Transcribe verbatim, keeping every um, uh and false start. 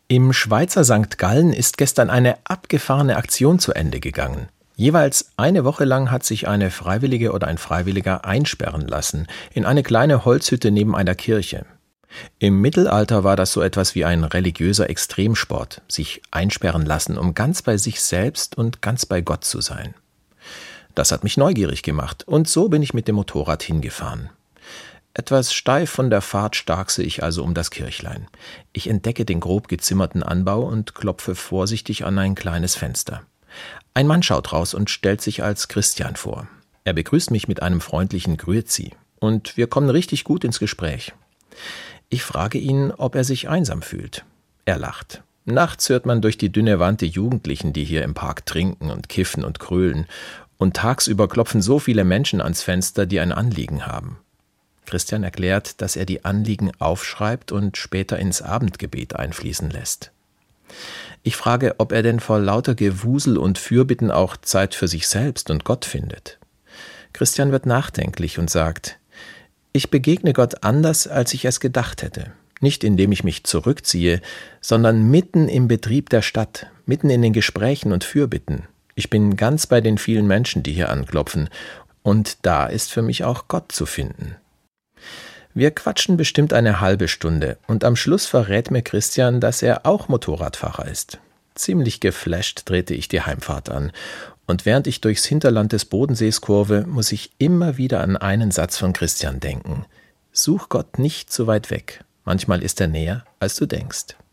Im Schweizer Sankt Gallen ist gestern eine abgefahrene Aktion zu Ende gegangen. Jeweils eine Woche lang hat sich eine Freiwillige oder ein Freiwilliger einsperren lassen in eine kleine Holzhütte neben einer Kirche. Im Mittelalter war das so etwas wie ein religiöser Extremsport, sich einsperren lassen, um ganz bei sich selbst und ganz bei Gott zu sein. Das hat mich neugierig gemacht und so bin ich mit dem Motorrad hingefahren. Etwas steif von der Fahrt starkse ich also um das Kirchlein. Ich entdecke den grob gezimmerten Anbau und klopfe vorsichtig an ein kleines Fenster. Ein Mann schaut raus und stellt sich als Christian vor. Er begrüßt mich mit einem freundlichen Grüezi und wir kommen richtig gut ins Gespräch. Ich frage ihn, ob er sich einsam fühlt. Er lacht. Nachts hört man durch die dünne Wand die Jugendlichen, die hier im Park trinken und kiffen und krölen. Und tagsüber klopfen so viele Menschen ans Fenster, die ein Anliegen haben. Christian erklärt, dass er die Anliegen aufschreibt und später ins Abendgebet einfließen lässt. Ich frage, ob er denn vor lauter Gewusel und Fürbitten auch Zeit für sich selbst und Gott findet. Christian wird nachdenklich und sagt: Ich begegne Gott anders, als ich es gedacht hätte. Nicht indem ich mich zurückziehe, sondern mitten im Betrieb der Stadt, mitten in den Gesprächen und Fürbitten. Ich bin ganz bei den vielen Menschen, die hier anklopfen, und da ist für mich auch Gott zu finden. Wir quatschen bestimmt eine halbe Stunde und am Schluss verrät mir Christian, dass er auch Motorradfahrer ist. Ziemlich geflasht trete ich die Heimfahrt an und während ich durchs Hinterland des Bodensees kurve, muss ich immer wieder an einen Satz von Christian denken. Such Gott nicht zu weit weg, manchmal ist er näher, als du denkst.